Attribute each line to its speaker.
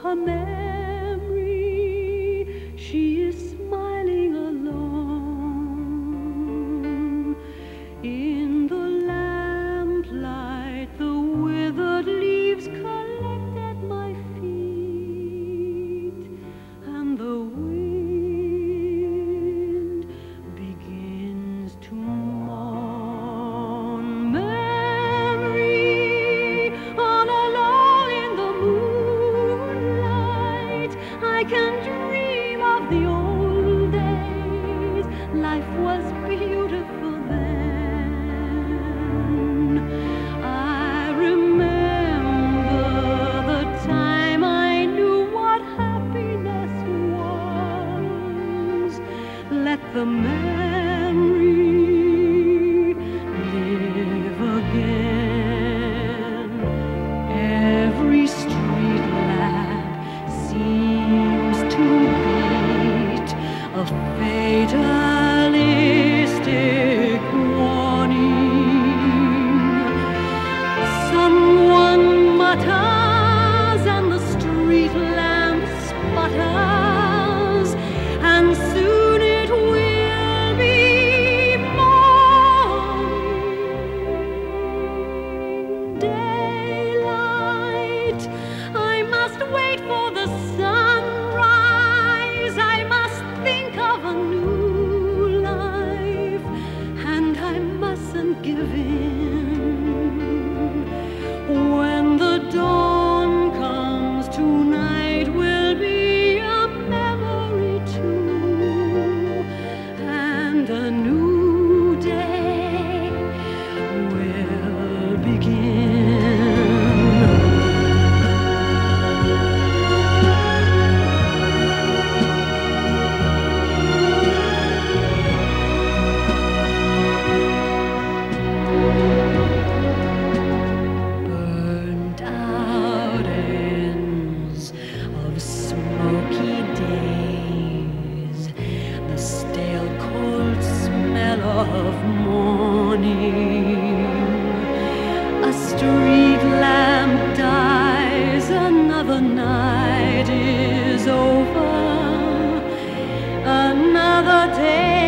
Speaker 1: a memory. She is smiling alone. In the lamplight, the withered leaves collect at my feet, and the wind begins to mourn. Memory, all alone in the moonlight, I can dream of the old days. Life was beautiful then. I remember the time I knew what happiness was. Let the memory live again. Every street lamp seems to beat a fatalistic warning. Someone mutters and the street lamp sputters, and soon it will be morning. Daylight, I must wait for the sunrise. I must think of a new life, and I mustn't give in. When the dawn comes, tonight will be a memory too, and a new day will begin. Burnt out ends of smoky days, the stale cold smell of morning. A street lamp dies, another night is over, another day